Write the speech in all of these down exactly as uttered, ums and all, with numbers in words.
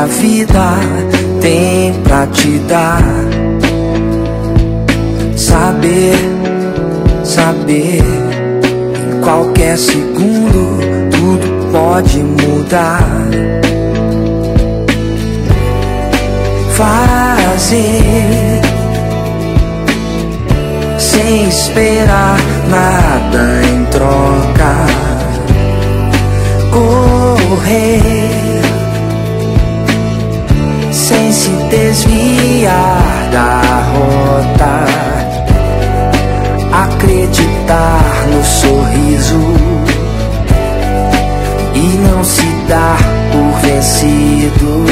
a vida tem pra te dar. Saber, saber, em qualquer segundo tudo pode mudar. Fazer sem esperar nada em troca. Correr sem se desviar da rota. Acreditar no sorriso e não se dar por vencido.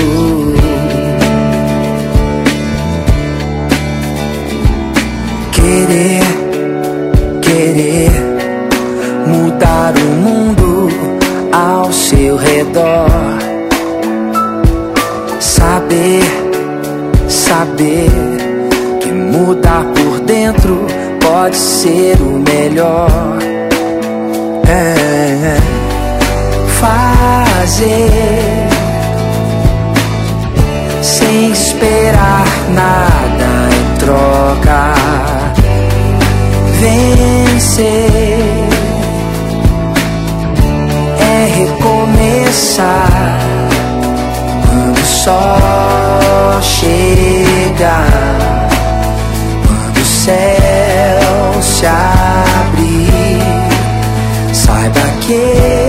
Querer, querer mudar o mundo ao seu redor. Saber, saber que mudar por dentro pode ser o melhor. É, fazer sem esperar nada em troca. Vencer é recomeçar quando o sol chega, quando o céu se abrir. Saiba que